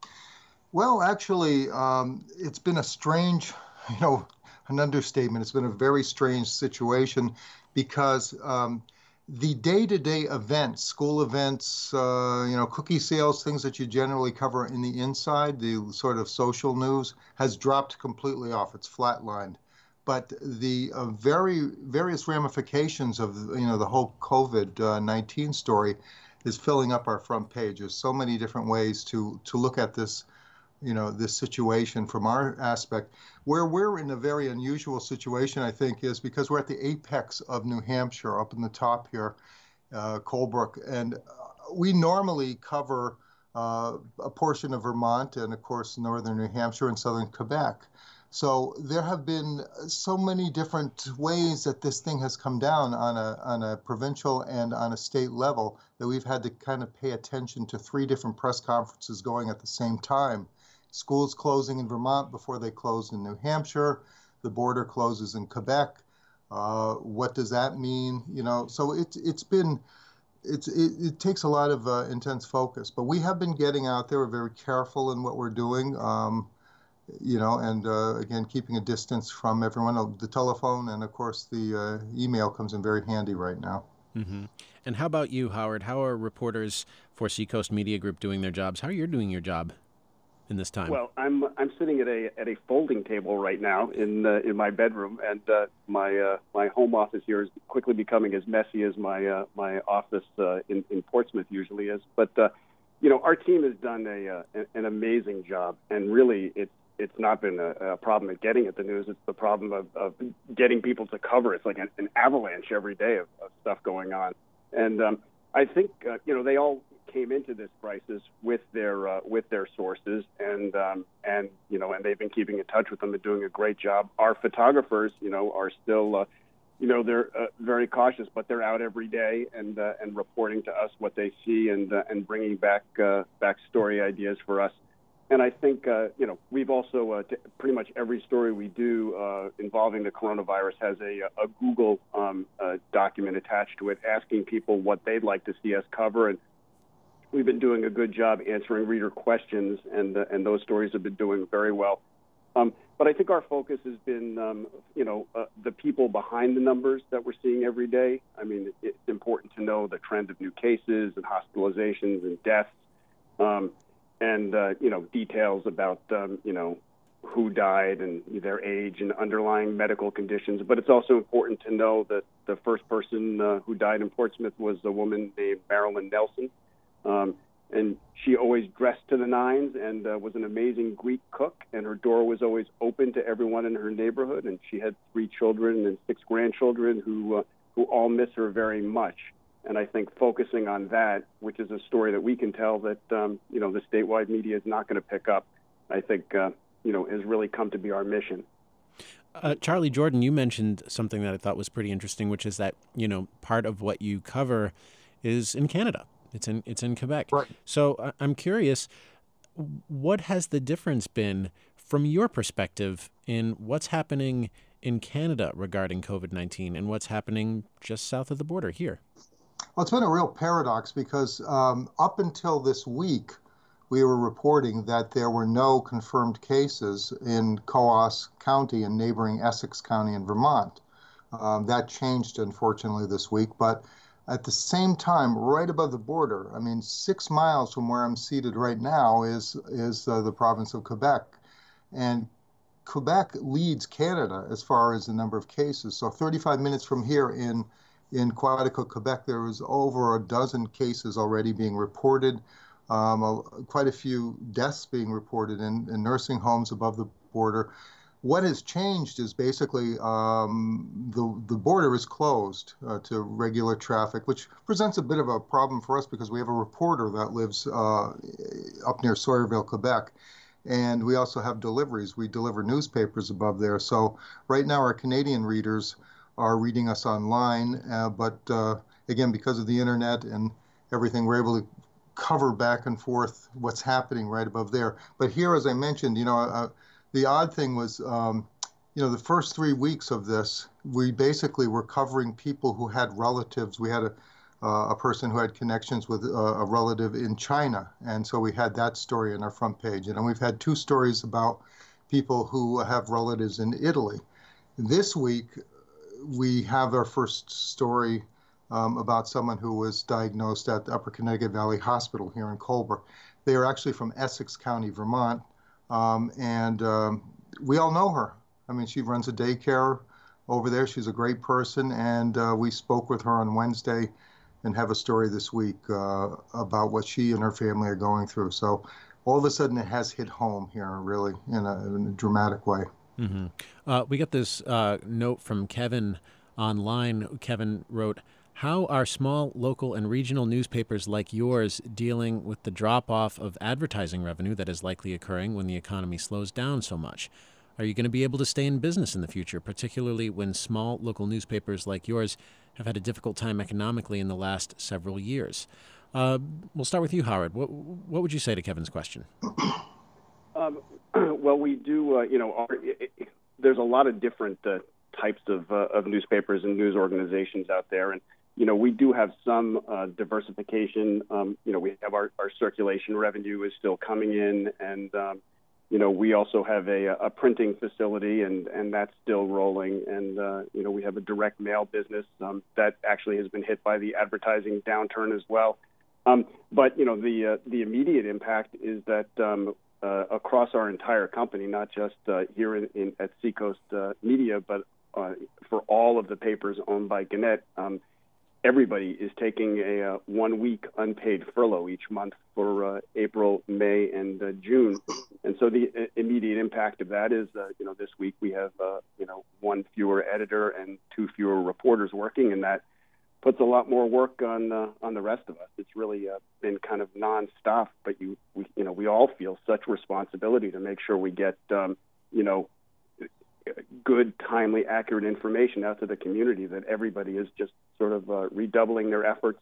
Well, actually, um, it's been a strange, you know, an understatement. It's been a very strange situation because um, the day-to-day events, school events, uh, you know, cookie sales, things that you generally cover in the inside, the sort of social news, has dropped completely off. It's flatlined. But the uh, very various ramifications of, you know, the whole COVID nineteen story is filling up our front page. There's so many different ways to to look at this, you know, this situation from our aspect. Where we're in a very unusual situation, I think, is because we're at the apex of New Hampshire, up in the top here, uh, Colebrook, and we normally cover uh, a portion of Vermont and, of course, northern New Hampshire and southern Quebec. So there have been so many different ways that this thing has come down on a on a provincial and on a state level that we've had to kind of pay attention to three different press conferences going at the same time. Schools closing in Vermont before they closed in New Hampshire. The border closes in Quebec. Uh, what does that mean? You know, so it's it's been it's it, it takes a lot of uh, intense focus. But we have been getting out there. We're very careful in what we're doing. Um, you know, and uh, again, keeping a distance from everyone. The telephone and of course the uh, email comes in very handy right now. Mm-hmm. And how about you, Howard? How are reporters for Seacoast Media Group doing their jobs? How are you doing your job in this time? Well, I'm I'm sitting at a at a folding table right now in uh, in my bedroom, and uh, my uh, my home office here is quickly becoming as messy as my uh, my office uh, in in Portsmouth usually is. But uh, you know, our team has done a uh, an amazing job, and really, it's it's not been a, a problem at getting at the news. It's the problem of, of getting people to cover. It's like an, an avalanche every day of, of stuff going on, and um, I think uh, you know they all came into this crisis with their uh, with their sources, and um, and you know, and they've been keeping in touch with them and doing a great job. Our photographers, you know, are still, uh, you know, they're uh, very cautious, but they're out every day and uh, and reporting to us what they see and uh, and bringing back uh, back story ideas for us. And I think, uh, you know, we've also, uh, t- pretty much every story we do uh, involving the coronavirus has a, a Google um, uh, document attached to it asking people what they'd like to see us cover. And we've been doing a good job answering reader questions, and uh, and those stories have been doing very well. Um, but I think our focus has been, um, you know, uh, the people behind the numbers that we're seeing every day. I mean, it's important to know the trend of new cases and hospitalizations and deaths. Um, and, uh, you know, details about, um, you know, who died and their age and underlying medical conditions. But it's also important to know that the first person uh, who died in Portsmouth was a woman named Marilyn Nelson. Um, and she always dressed to the nines and uh, was an amazing Greek cook, and her door was always open to everyone in her neighborhood. And she had three children and six grandchildren who, uh, who all miss her very much. And I think focusing on that, which is a story that we can tell that, um, you know, the statewide media is not going to pick up, I think, uh, you know, has really come to be our mission. Uh, Charlie Jordan, you mentioned something that I thought was pretty interesting, which is that, you know, part of what you cover is in Canada. It's in it's in Quebec. Right. So uh, I'm curious, what has the difference been from your perspective in what's happening in Canada regarding COVID nineteen and what's happening just south of the border here? Well, it's been a real paradox because um, up until this week, we were reporting that there were no confirmed cases in Coos County and neighboring Essex County in Vermont. Um, that changed, unfortunately, this week. But at the same time, right above the border, I mean, six miles from where I'm seated right now is, is uh, the province of Quebec. And Quebec leads Canada as far as the number of cases. So thirty-five minutes from here in In Quaticook, Quebec, there was over a dozen cases already being reported, um, a, quite a few deaths being reported in, in nursing homes above the border. What has changed is basically um, the, the border is closed uh, to regular traffic, which presents a bit of a problem for us because we have a reporter that lives uh, up near Sawyerville, Quebec. And we also have deliveries. We deliver newspapers above there. So right now our Canadian readers are reading us online, uh, but uh, again, because of the internet and everything, we're able to cover back and forth what's happening right above there. But here, as I mentioned, you know, uh, the odd thing was, um, you know, the first three weeks of this, we basically were covering people who had relatives. We had a, uh, a person who had connections with uh, a relative in China, and so we had that story on our front page. And we've had two stories about people who have relatives in Italy. This week, we have our first story um, about someone who was diagnosed at the Upper Connecticut Valley Hospital here in Colebrook. They are actually from Essex County, Vermont, um, and um, we all know her. I mean, she runs a daycare over there. She's a great person, and uh, we spoke with her on Wednesday and have a story this week uh, about what she and her family are going through. So all of a sudden it has hit home here, really, in a, in a dramatic way. Mm-hmm. Uh, we got this uh, note from Kevin online. Kevin wrote, how are small, local, and regional newspapers like yours dealing with the drop-off of advertising revenue that is likely occurring when the economy slows down so much? Are you going to be able to stay in business in the future, particularly when small, local newspapers like yours have had a difficult time economically in the last several years? Uh, we'll start with you, Howard. What, what would you say to Kevin's question? Um, well, we do, uh, you know, our, it, it, there's a lot of different uh, types of, uh, of newspapers and news organizations out there. And, you know, we do have some uh, diversification. Um, you know, we have our, our circulation revenue is still coming in. And, um, you know, we also have a, a printing facility, and, and that's still rolling. And, uh, you know, we have a direct mail business um, that actually has been hit by the advertising downturn as well. Um, but, you know, the, uh, the immediate impact is that um, Uh, across our entire company, not just uh, here in, in, at Seacoast uh, Media, but uh, for all of the papers owned by Gannett, um, everybody is taking a uh, one-week unpaid furlough each month for uh, April, May, and uh, June. And so the uh, immediate impact of that is, uh, you know, this week we have, uh, you know, one fewer editor and two fewer reporters working, and that puts a lot more work on uh, on the rest of us. It's really uh, been kind of nonstop, but you we, you know we all feel such responsibility to make sure we get um, you know good, timely, accurate information out to the community that everybody is just sort of uh, redoubling their efforts.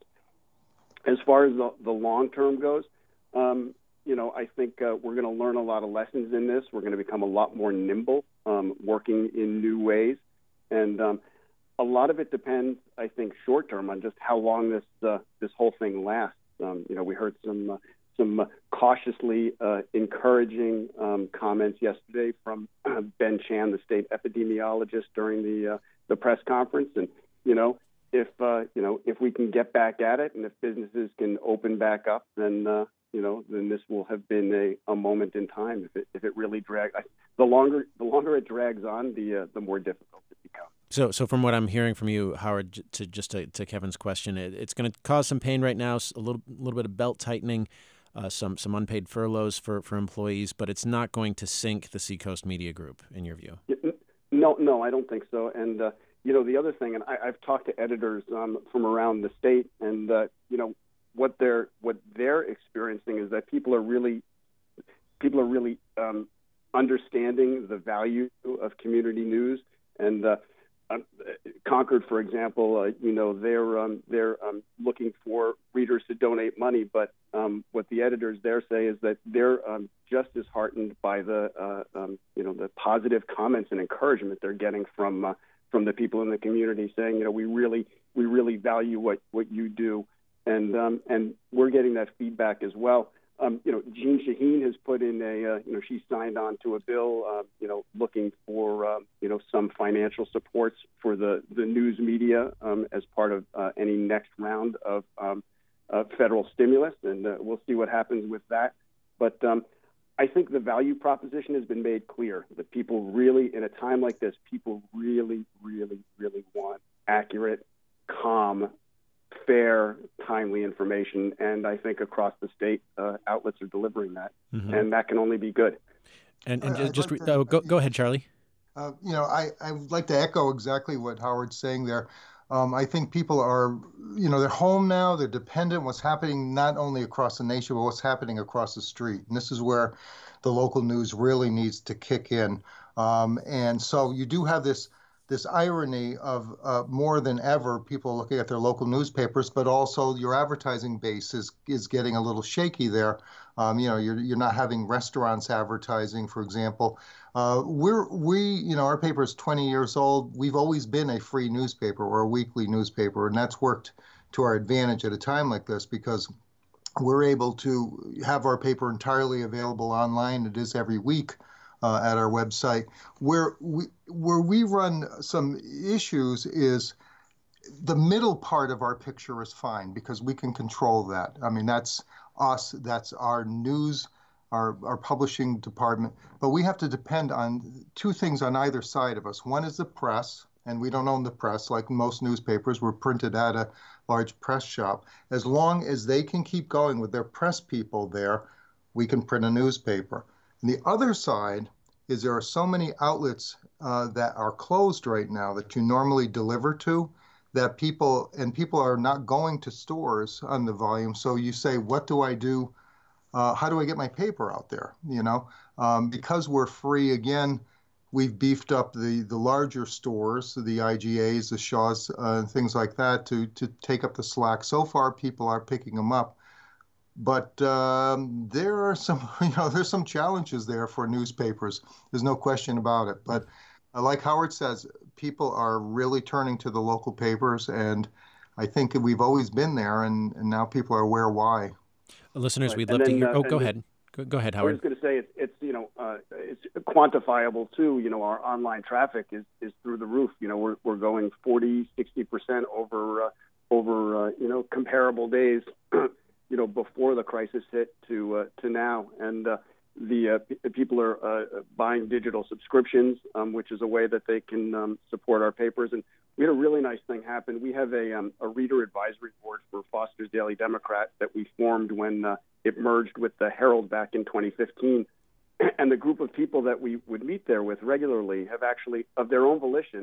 As far as the, the long term goes, um, you know, I think uh, we're going to learn a lot of lessons in this. We're going to become a lot more nimble, um, working in new ways. And um, a lot of it depends, I think, short term on just how long this uh, this whole thing lasts. Um, you know, we heard some uh, some uh, cautiously uh, encouraging um, comments yesterday from uh, Ben Chan, the state epidemiologist, during the uh, the press conference. And you know, if uh, you know if we can get back at it, and if businesses can open back up, then uh, you know, then this will have been a, a moment in time. If it if it really drags, the longer the longer it drags on, the uh, the more difficult it becomes. So, so from what I'm hearing from you, Howard, to just to, to Kevin's question, it, it's going to cause some pain right now, a little little bit of belt tightening, uh, some some unpaid furloughs for, for employees, but it's not going to sink the Seacoast Media Group, in your view. No, no, I don't think so. And uh, you know, the other thing, and I, I've talked to editors um, from around the state, and uh, you know, what they're what they're experiencing is that people are really people are really um, understanding the value of community news. And uh, Um, Concord, for example, uh, you know, they're um, they're um, looking for readers to donate money, but um, what the editors there say is that they're um, just as heartened by the uh, um, you know the positive comments and encouragement they're getting from uh, from the people in the community, saying, you know, we really we really value what, what you do, and um, and we're getting that feedback as well. Um, you know, Jean Shaheen has put in a, uh, you know, she signed on to a bill, uh, you know, looking for, uh, you know, some financial supports for the, the news media um, as part of uh, any next round of um, uh, federal stimulus. And uh, we'll see what happens with that. But um, I think the value proposition has been made clear that people really, in a time like this, people really, really, really want accurate, calm, fair, timely information, and I think across the state, uh, outlets are delivering that, mm-hmm. and that can only be good. And, and just, just like to, uh, go, go ahead, Charlie. Uh, you know, I, I would like to echo exactly what Howard's saying there. Um, I think people are, you know, they're home now, they're dependent on what's happening not only across the nation, but what's happening across the street. And this is where the local news really needs to kick in. Um, and so you do have this this irony of uh, more than ever people looking at their local newspapers, but also your advertising base is is getting a little shaky there. Um, you know, you're you're not having restaurants advertising, for example. Uh, we're we you know our paper is twenty years old. We've always been a free newspaper or a weekly newspaper, and that's worked to our advantage at a time like this because we're able to have our paper entirely available online. It is every week. Uh, at our website. Where we where we run some issues is the middle part of our picture is fine because we can control that. I mean, that's us, that's our news, our, our publishing department. But we have to depend on two things on either side of us. One is the press, and we don't own the press. Like most newspapers, we're printed at a large press shop. As long as they can keep going with their press people there, we can print a newspaper. And the other side is there are so many outlets uh, that are closed right now that you normally deliver to that people, and people are not going to stores on the volume. So you say, what do I do? Uh, how do I get my paper out there? You know, um, because we're free, again, we've beefed up the, the larger stores, the I G As, the Shaws, uh, and things like that to, to take up the slack. So far, people are picking them up. But um, there are some, you know, there's some challenges there for newspapers. There's no question about it. But uh, like Howard says, people are really turning to the local papers, and I think we've always been there, and, and now people are aware why. Listeners, right. we'd and love then, to hear. Uh, oh, go ahead. Go, go ahead, Howard. I was going to say it's, it's you know uh, it's quantifiable too. You know, our online traffic is, is through the roof. You know, we're we're going forty, sixty percent over uh, over uh, you know comparable days. you know, before the crisis hit to uh, to now. And uh, the uh, p- people are uh, buying digital subscriptions, um, which is a way that they can um, support our papers. And we had a really nice thing happen. We have a, um, a reader advisory board for Foster's Daily Democrat that we formed when uh, it merged with the Herald back in twenty fifteen. And the group of people that we would meet there with regularly have actually, of their own volition,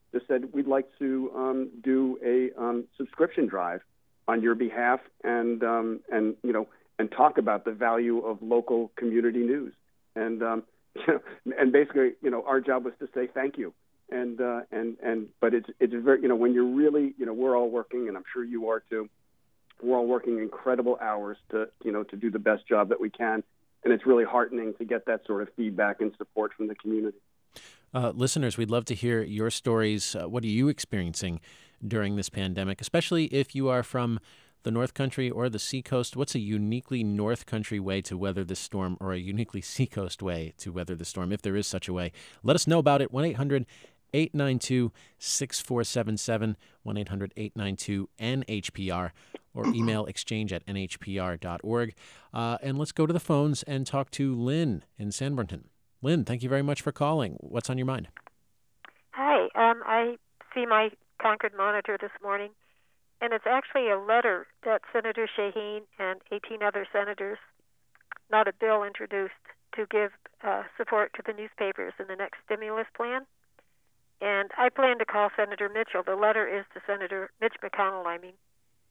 just said, we'd like to um, do a um, subscription drive on your behalf and, um, and, you know, and talk about the value of local community news. And, um, you know, and basically, you know, our job was to say thank you. And, uh, and, and, but it's, it's very, you know, when you're really, you know, we're all working, and I'm sure you are too, we're all working incredible hours to, you know, to do the best job that we can. And it's really heartening to get that sort of feedback and support from the community. Uh, listeners, we'd love to hear your stories. Uh, what are you experiencing during this pandemic, especially if you are from the North Country or the Seacoast? What's a uniquely North Country way to weather this storm, or a uniquely Seacoast way to weather the storm, if there is such a way? Let us know about it. one eight hundred eight nine two six four seven seven, one eight hundred eight nine two N H P R, or email exchange at N H P R dot org. Uh, and let's go to the phones and talk to Lynn in San Bernardino. Lynn, thank you very much for calling. What's on your mind? Hi. Um, I see my Concord Monitor this morning, and it's actually a letter that Senator Shaheen and eighteen other senators, not a bill, introduced to give uh, support to the newspapers in the next stimulus plan. And I plan to call Senator Mitchell. The letter is to Senator Mitch McConnell, I mean,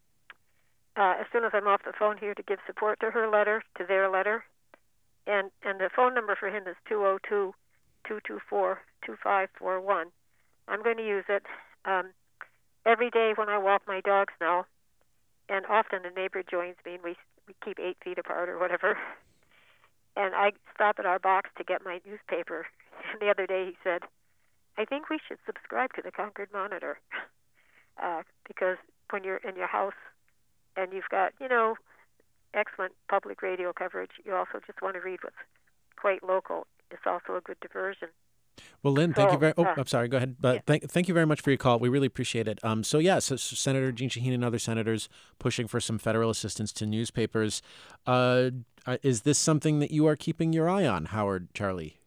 uh, as soon as I'm off the phone here, to give support to her letter, to their letter. And and the phone number for him is two oh two, two two four, two five four one. I'm going to use it um, every day when I walk my dogs now, and often a neighbor joins me, and we, we keep eight feet apart or whatever. And I stop at our box to get my newspaper. And the other day he said, I think we should subscribe to the Concord Monitor, uh, because when you're in your house and you've got, you know, excellent public radio coverage, you also just want to read what's quite local. It's also a good diversion. Well, Lynn, thank so, you very. Oh, uh, I'm sorry. Go ahead. But yeah. thank thank you very much for your call. We really appreciate it. Um, so yeah, so, so Senator Jeanne Shaheen and other senators pushing for some federal assistance to newspapers. Uh, is this something that you are keeping your eye on, Howard, Charlie?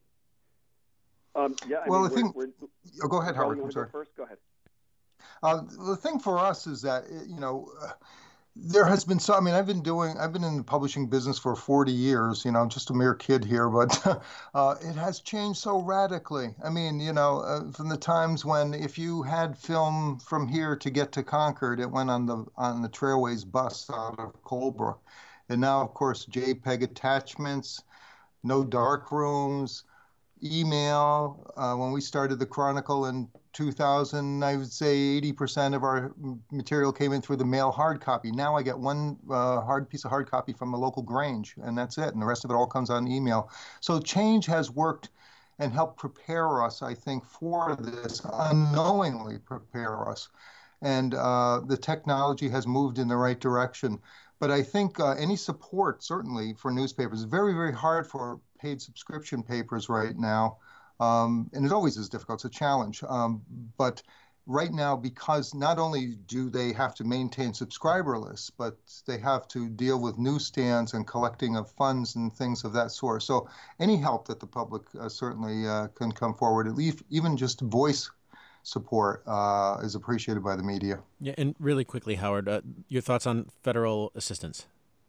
Um, yeah. I well, mean, I think. We're, we're, oh, go ahead, Howard. You I'm sorry. Go first, go ahead. Uh, the thing for us is that, you know, uh, there has been so, I mean, I've been doing, I've been in the publishing business for forty years, you know, I'm just a mere kid here, but uh, it has changed so radically. I mean, you know, uh, from the times when if you had film from here to get to Concord, it went on the on the Trailways bus out of Colebrook. And now, of course, JPEG attachments, no dark rooms, email. Uh, when we started the Chronicle in two thousand, I would say eighty percent of our material came in through the mail hard copy. Now I get one uh, hard piece of hard copy from a local Grange, and that's it. And the rest of it all comes on email. So change has worked and helped prepare us, I think, for this, unknowingly prepare us. And uh, the technology has moved in the right direction. But I think uh, any support, certainly, for newspapers is very, very hard for paid subscription papers right now. Um, and it always is difficult. It's a challenge. Um, but right now, because not only do they have to maintain subscriber lists, but they have to deal with newsstands and collecting of funds and things of that sort. So any help that the public uh, certainly uh, can come forward, at least even just voice support uh, is appreciated by the media. Yeah, and really quickly, Howard, uh, your thoughts on federal assistance?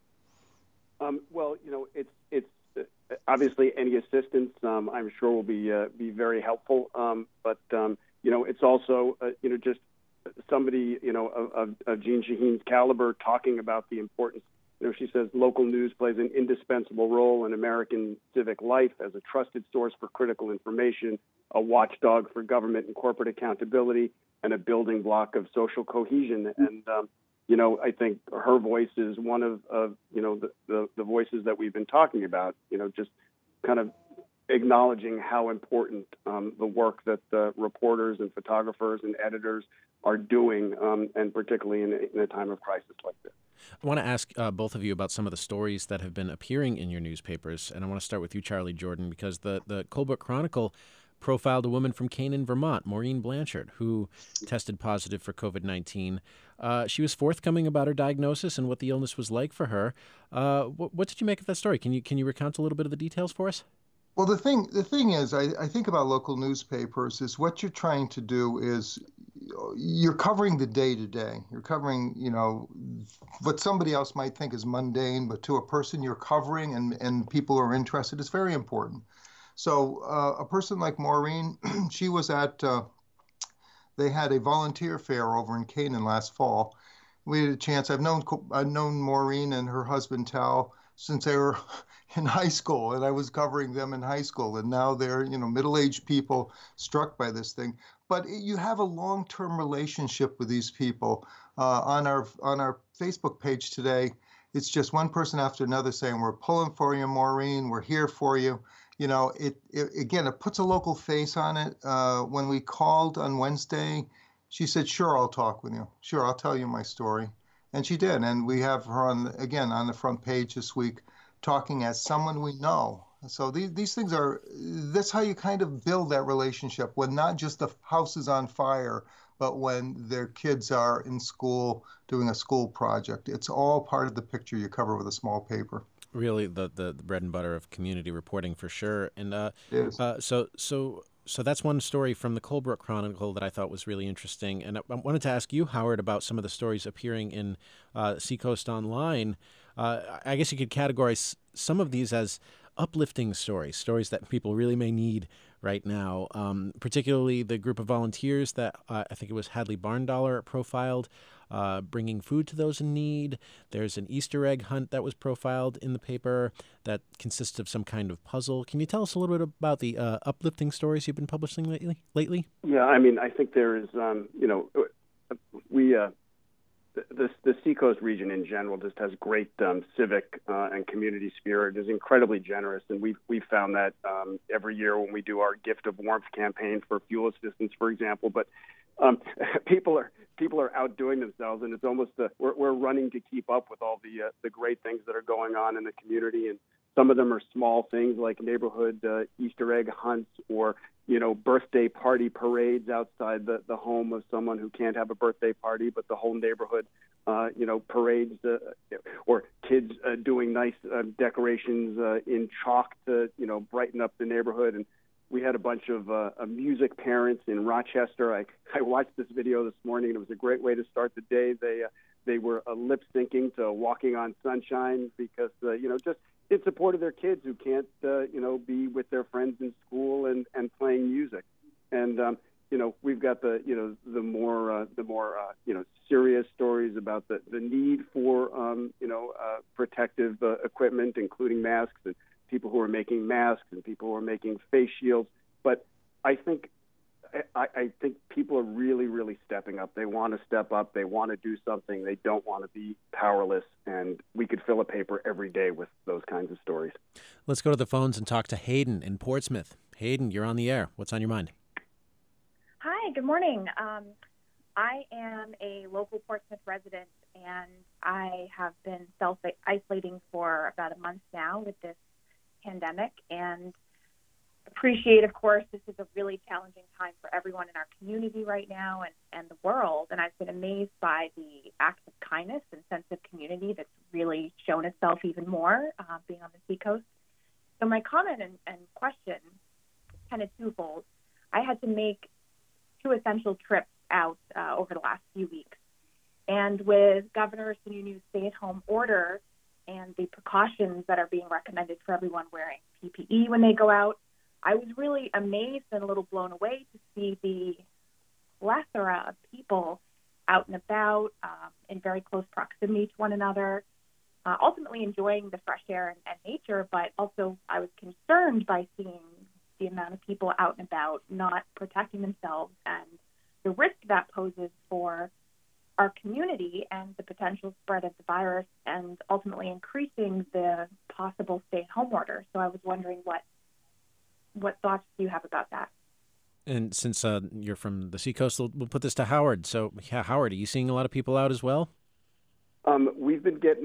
Um, well, you know, it's it's uh, obviously any assistance, um, I'm sure, will be uh, be very helpful. Um, but um, you know, it's also uh, you know just somebody you know of, of, of Jeanne Shaheen's caliber talking about the importance. You know, she says local news plays an indispensable role in American civic life as a trusted source for critical information, a watchdog for government and corporate accountability, and a building block of social cohesion. And, um, you know, I think her voice is one of, of you know, the, the, the voices that we've been talking about, you know, just kind of acknowledging how important um, the work that the reporters and photographers and editors are doing, um, and particularly in a, in a time of crisis like this. I want to ask uh, both of you about some of the stories that have been appearing in your newspapers, and I want to start with you, Charlie Jordan, because the, the Colebrook Chronicle profiled a woman from Canaan, Vermont, Maureen Blanchard, who tested positive for COVID nineteen. Uh, she was forthcoming about her diagnosis and what the illness was like for her. Uh, what, what did you make of that story? Can you can you recount a little bit of the details for us? Well, the thing the thing is, I, I think about local newspapers is what you're trying to do is you're covering the day to day. You're covering, you know, what somebody else might think is mundane, but to a person you're covering and, and people are interested, it's very important. So uh, a person like Maureen, she was at uh, the they had a volunteer fair over in Canaan last fall. We had a chance. I've known I've known Maureen and her husband Tal since they were in high school, and I was covering them in high school, and now they're, you know, middle-aged people struck by this thing. But you have a long-term relationship with these people. Uh, on our on our Facebook page today, it's just one person after another saying, "We're pulling for you, Maureen. We're here for you." You know, it, it again, it puts a local face on it. Uh, when we called on Wednesday, she said, "Sure, I'll talk with you. Sure, I'll tell you my story." And she did. And we have her on, again, on the front page this week, talking as someone we know. So these, these things are, that's how you kind of build that relationship, when not just the house is on fire, but when their kids are in school doing a school project. It's all part of the picture you cover with a small paper. Really the, the, the bread and butter of community reporting for sure. And uh, uh, so so so that's one story from the Colebrook Chronicle that I thought was really interesting. And I, I wanted to ask you, Howard, about some of the stories appearing in uh, Seacoast Online. Uh, I guess you could categorize some of these as uplifting stories, stories that people really may need right now, um, particularly the group of volunteers that uh, I think it was Hadley Barndollar profiled, uh, bringing food to those in need. There's an Easter egg hunt that was profiled in the paper that consists of some kind of puzzle. Can you tell us a little bit about the uh, uplifting stories you've been publishing lately? Lately? Yeah, I mean, I think there is, um, you know, we, uh, the, the Seacoast region in general just has great um, civic uh, and community spirit. It is incredibly generous, and we've, we've found that um, every year when we do our Gift of Warmth campaign for fuel assistance, for example. But um, people are people are outdoing themselves, and it's almost uh, we're, we're running to keep up with all the uh, the great things that are going on in the community. And some of them are small things like neighborhood uh, Easter egg hunts, or you know, birthday party parades outside the, the home of someone who can't have a birthday party, but the whole neighborhood, uh, you know, parades, uh, or kids uh, doing nice uh, decorations uh, in chalk to, you know, brighten up the neighborhood. And we had a bunch of uh, uh, music parents in Rochester. I, I watched this video this morning, and it was a great way to start the day. They uh, they were uh, lip syncing to Walking on Sunshine because, uh, you know, just in support of their kids who can't, uh, you know, be with their friends in school and, and playing music. And, um, you know, we've got the, you know, the more, uh, the more, uh, you know, serious stories about the, the need for, um, you know, uh, protective uh, equipment, including masks, and people who are making masks and people who are making face shields. But I think, I, I think people are really, really stepping up. They want to step up. They want to do something. They don't want to be powerless. And we could fill a paper every day with those kinds of stories. Let's go to the phones and talk to Hayden in Portsmouth. Hayden, you're on the air. What's on your mind? Hi, good morning. Um, I am a local Portsmouth resident, and I have been self-isolating for about a month now with this pandemic, and appreciate, of course, this is a really challenging time for everyone in our community right now and, and the world. And I've been amazed by the acts of kindness and sense of community that's really shown itself even more uh, being on the Seacoast. So my comment and, and question is kind of twofold. I had to make two essential trips out uh, over the last few weeks. And with Governor Sununu's stay-at-home order and the precautions that are being recommended for everyone wearing P P E when they go out, I was really amazed and a little blown away to see the plethora of people out and about um, in very close proximity to one another, uh, ultimately enjoying the fresh air and, and nature, but also I was concerned by seeing the amount of people out and about not protecting themselves and the risk that poses for our community and the potential spread of the virus, and ultimately increasing the possible stay-at-home order. So I was wondering what what thoughts do you have about that? And since uh, you're from the Seacoast, we'll, we'll put this to Howard. So, yeah, Howard, are you seeing a lot of people out as well? Um, we've been getting,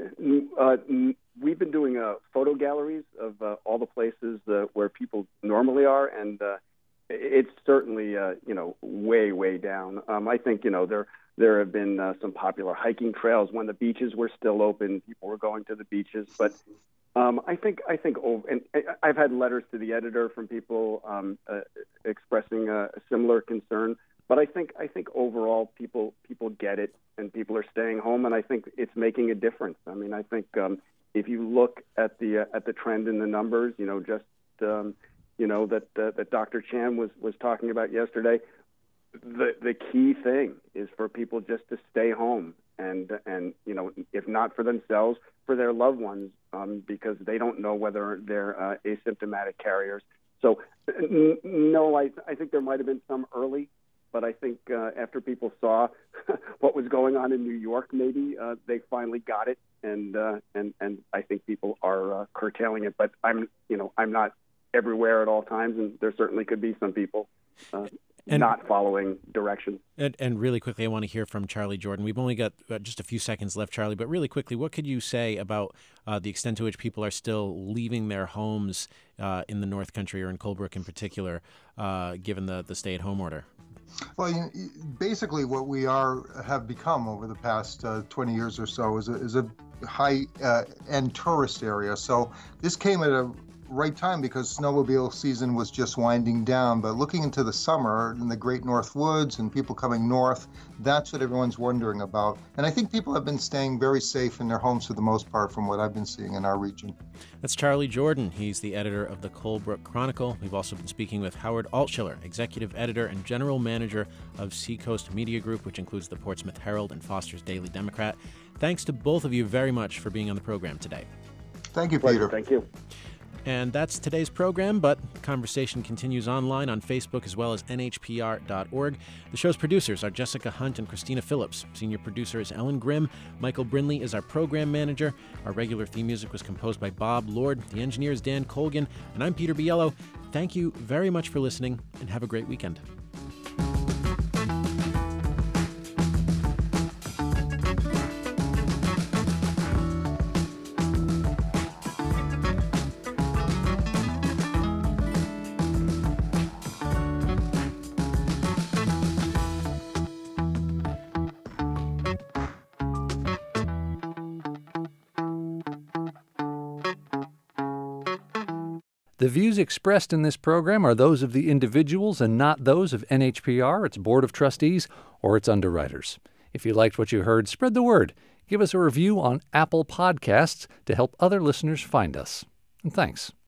uh, we've been doing uh, photo galleries of uh, all the places uh, where people normally are, and uh, it's certainly, uh, you know, way, way down. Um, I think, you know, there there have been uh, some popular hiking trails when the beaches were still open. People were going to the beaches, but Um, I think I think over, and I've had letters to the editor from people um, uh, expressing a, a similar concern. But I think I think overall people people get it, and people are staying home, and I think it's making a difference. I mean, I think um, if you look at the uh, at the trend in the numbers, you know, just um, you know that uh, that Doctor Chan was was talking about yesterday. the the key thing is for people just to stay home and and you know, if not for themselves, for their loved ones, um, because they don't know whether they're uh, asymptomatic carriers. So n- no, I I think there might have been some early, but I think uh, after people saw what was going on in New York, maybe uh, they finally got it, and uh, and and I think people are uh, curtailing it. But I'm you know I'm not everywhere at all times, and there certainly could be some people uh, and, not following directions. And, and really quickly, I want to hear from Charlie Jordan. We've only got uh, just a few seconds left, Charlie, but really quickly, what could you say about uh, the extent to which people are still leaving their homes uh, in the North Country, or in Colebrook in particular, uh, given the, the stay-at-home order? Well, you know, basically what we are have become over the past uh, twenty years or so is a, is a high-end uh, tourist area. So this came at a right time because snowmobile season was just winding down. But looking into the summer in the Great North Woods and people coming north, that's what everyone's wondering about. And I think people have been staying very safe in their homes for the most part from what I've been seeing in our region. That's Charlie Jordan. He's the editor of the Colebrook Chronicle. We've also been speaking with Howard Altschiller, executive editor and general manager of Seacoast Media Group, which includes the Portsmouth Herald and Foster's Daily Democrat. Thanks to both of you very much for being on the program today. Thank you, Peter. Thank you. And that's today's program, but the conversation continues online on Facebook as well as N H P R dot org. The show's producers are Jessica Hunt and Christina Phillips. Senior producer is Ellen Grimm. Michael Brinley is our program manager. Our regular theme music was composed by Bob Lord. The engineer is Dan Colgan. And I'm Peter Biello. Thank you very much for listening, and have a great weekend. The views expressed in this program are those of the individuals and not those of N H P R, its Board of Trustees, or its underwriters. If you liked what you heard, spread the word. Give us a review on Apple Podcasts to help other listeners find us. And thanks.